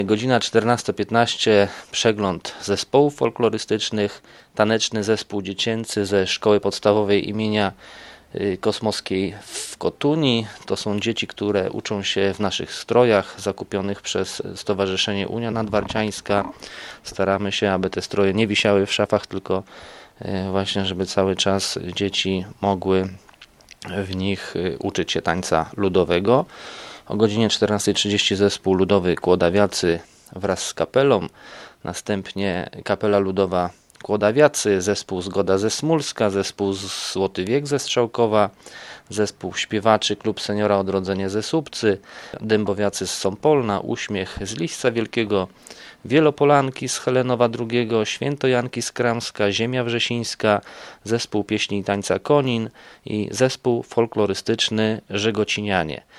Godzina 14:15 przegląd zespołów folklorystycznych, taneczny zespół dziecięcy ze szkoły podstawowej imienia Kosmowskiej w Kotuni. To są dzieci, które uczą się w naszych strojach zakupionych przez Stowarzyszenie Unia Nadwarciańska. Staramy się, aby te stroje nie wisiały w szafach, tylko właśnie, żeby cały czas dzieci mogły w nich uczyć się tańca ludowego. O godzinie 14:30 zespół ludowy Kłodawiacy wraz z kapelą, następnie kapela ludowa Kłodawiacy, zespół Zgoda ze Smulska, zespół Złoty Wiek ze Strzałkowa, zespół śpiewaczy Klub Seniora Odrodzenie ze Słupcy, Dębowiacy z Sąpolna, Uśmiech z Liśca Wielkiego, Wielopolanki z Helenowa II, Świętojanki z Kramska, Ziemia Wrzesińska, zespół pieśni i tańca Konin i zespół folklorystyczny Żegocinianie.